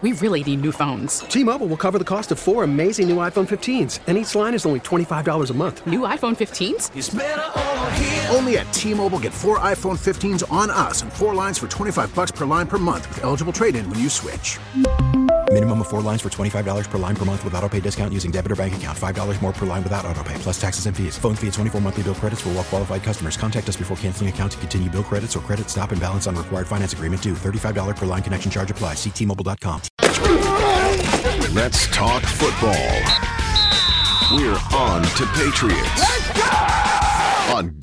We really need new phones. T-Mobile will cover the cost of 4 amazing new iPhone 15s, and each line is only $25 a month. New iPhone 15s? It's better over here. Only at T-Mobile, get 4 iPhone 15s on us and 4 lines for $25 per line per month with eligible trade-in when you switch. Minimum of 4 lines for $25 per line per month with autopay discount using debit or bank account. $5 more per line without autopay, plus taxes and fees. Phone fee at 24 monthly bill credits for well-qualified customers. Contact us before canceling account to continue bill credits or credit stop and balance on required finance agreement due. $35 per line connection charge applies. See T-Mobile.com. Let's talk football. We're on to Patriots. Let's go! On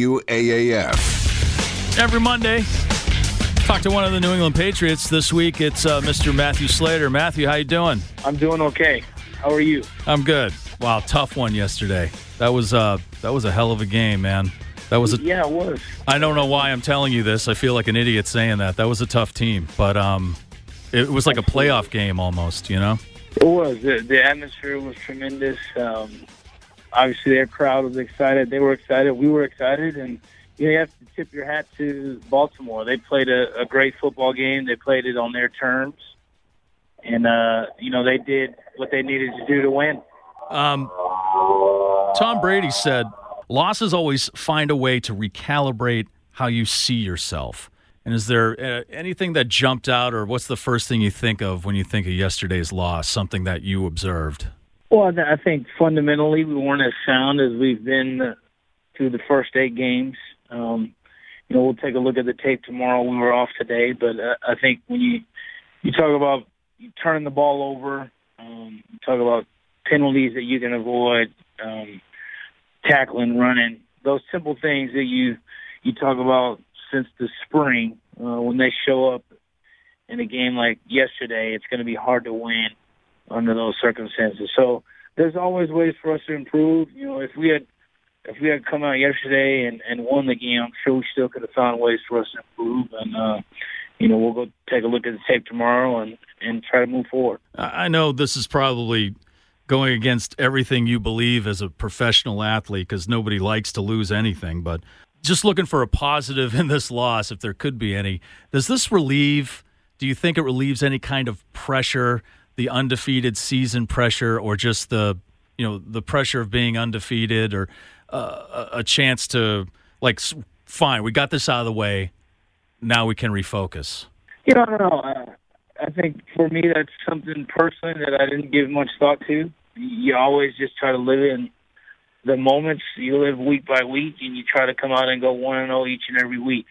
WAAF. Every Monday, talk to one of the New England Patriots. This week, it's Mr. Matthew Slater. Matthew, how you doing? I'm doing okay. How are you? I'm good. Wow, tough one yesterday. That was a hell of a game, man. Yeah, it was. I don't know why I'm telling you this. I feel like an idiot saying that. That was a tough team, but it was like a playoff game almost, you know? It was. The atmosphere was tremendous. Obviously, their crowd was excited. They were excited. We were excited. And you have to tip your hat to Baltimore. They played a great football game. They played it on their terms. And, they did what they needed to do to win. Tom Brady said, losses always find a way to recalibrate how you see yourself. And is there anything that jumped out, or what's the first thing you think of when you think of yesterday's loss, something that you observed? Well, I think fundamentally we weren't as sound as we've been through the first 8 games. We'll take a look at the tape tomorrow. We were off today, but I think when you talk about turning the ball over, talk about penalties that you can avoid, tackling, running, those simple things that you talk about since the spring, when they show up in a game like yesterday, it's going to be hard to win under those circumstances. So there's always ways for us to improve. If we had come out yesterday and won the game, I'm sure we still could have found ways for us to improve. And we'll go take a look at the tape tomorrow and try to move forward. I know this is probably going against everything you believe as a professional athlete, because nobody likes to lose anything, but just looking for a positive in this loss, if there could be any. Do you think it relieves any kind of pressure, the undefeated season pressure, or just the pressure of being undefeated, or a chance to, fine, we got this out of the way, now we can refocus? I don't know. I think for me that's something personally that I didn't give much thought to. You always just try to live in the moments. You live week by week, and you try to come out and go 1-0 each and every week.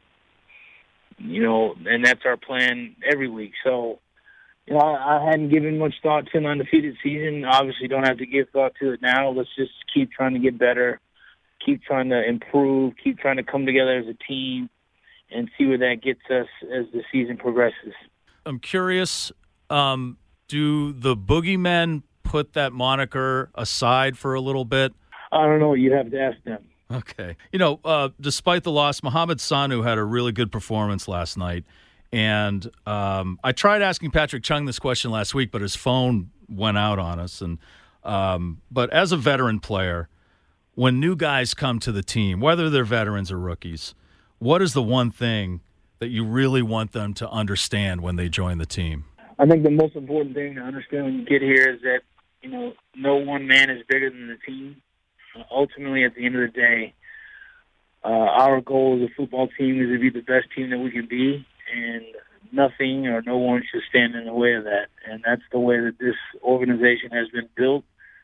And that's our plan every week. So, I hadn't given much thought to an undefeated season. Obviously, don't have to give thought to it now. Let's just keep trying to get better, keep trying to improve, keep trying to come together as a team, and see where that gets us as the season progresses. I'm curious, do the Boogeymen put that moniker aside for a little bit? I don't know. You'd have to ask them. Okay. Despite the loss, Mohamed Sanu had a really good performance last night. And I tried asking Patrick Chung this question last week, but his phone went out on us. But as a veteran player, when new guys come to the team, whether they're veterans or rookies, what is the one thing that you really want them to understand when they join the team? I think the most important thing to understand when you get here is that, no one man is bigger than the team. Ultimately, at the end of the day, our goal as a football team is to be the best team that we can be, and nothing or no one should stand in the way of that. And that's the way that this organization has been built.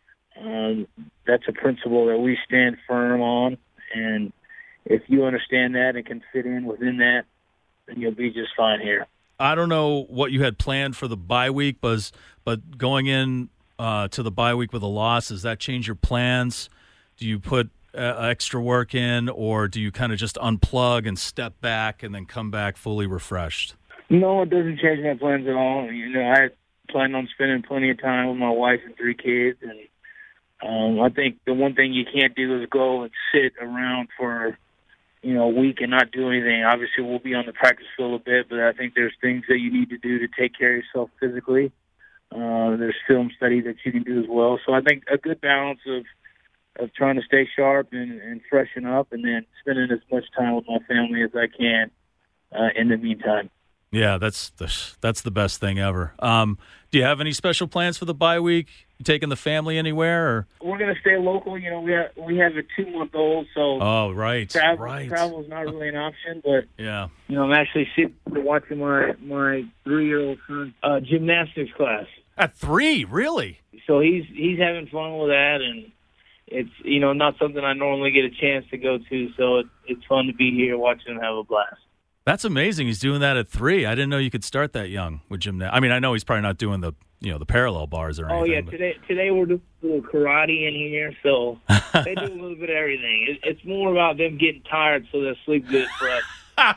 That's a principle that we stand firm on, and if you understand that and can fit in within that, then you'll be just fine here. I don't know what you had planned for the bye week, but going in to the bye week with a loss, does that change your plans? Do you put extra work in, or do you kind of just unplug and step back and then come back fully refreshed? No, it doesn't change my plans at all. I plan on spending plenty of time with my wife and 3 kids, and I think the one thing you can't do is go and sit around for a week and not do anything. Obviously, we'll be on the practice field a bit, but I think there's things that you need to do to take care of yourself physically. There's film study that you can do as well. So I think a good balance of trying to stay sharp and freshen up, and then spending as much time with my family as I can in the meantime. Yeah, that's the best thing ever. Do you have any special plans for the bye week? You taking the family anywhere? Or? We're going to stay local. You know, we have a 2-month-old, so travel is not really an option. But yeah, you know, I'm actually sitting watching my 3-year-old son gymnastics class. At 3, really? So he's having fun with that, and it's, you know, not something I normally get a chance to go to. So it's fun to be here watching him have a blast. That's amazing. He's doing that at 3. I didn't know you could start that young with gymnastics. I mean, I know he's probably not doing the parallel bars or anything. Oh yeah, today we're doing a little karate in here, so they do a little bit of everything. It's more about them getting tired so they'll sleep good for us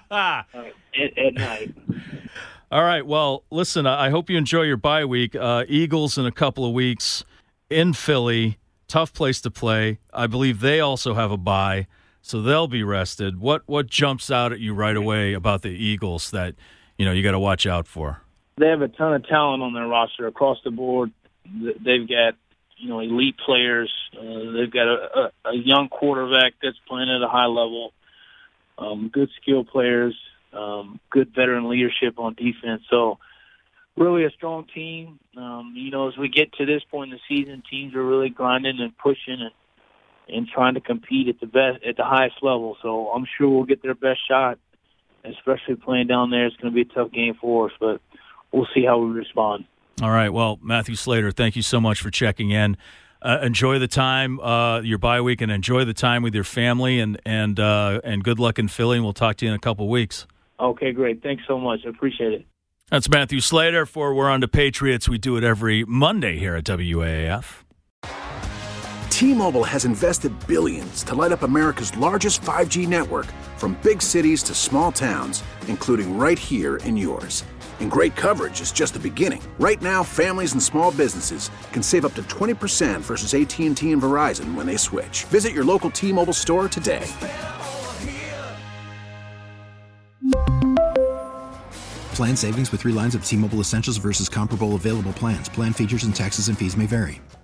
at night. All right. Well, listen, I hope you enjoy your bye week. Eagles in a couple of weeks in Philly. Tough place to play. I believe they also have a bye, so they'll be rested. What jumps out at you right away about the Eagles that you got to watch out for? They have a ton of talent on their roster across the board. They've got elite players. They've got a young quarterback that's playing at a high level. Good skill players. Good veteran leadership on defense. So really a strong team. As we get to this point in the season, teams are really grinding and pushing and trying to compete at the highest level. So I'm sure we'll get their best shot, especially playing down there. It's going to be a tough game for us, but we'll see how we respond. All right. Well, Matthew Slater, thank you so much for checking in. Enjoy the time, your bye week, and enjoy the time with your family, and good luck in Philly, and we'll talk to you in a couple weeks. Okay, great. Thanks so much. I appreciate it. That's Matthew Slater for We're On to Patriots. We do it every Monday here at WAAF. T-Mobile has invested billions to light up America's largest 5G network, from big cities to small towns, including right here in yours. And great coverage is just the beginning. Right now, families and small businesses can save up to 20% versus AT&T and Verizon when they switch. Visit your local T-Mobile store today. Plan savings with 3 lines of T-Mobile Essentials versus comparable available plans. Plan features and taxes and fees may vary.